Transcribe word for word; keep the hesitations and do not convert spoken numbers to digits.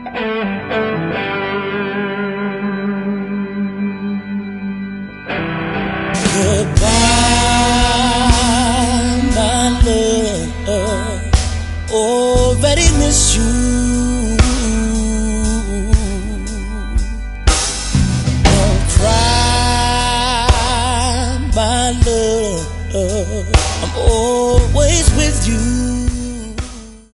Goodbye, my love. Already miss you. Don't cry, my love. I'm always with you.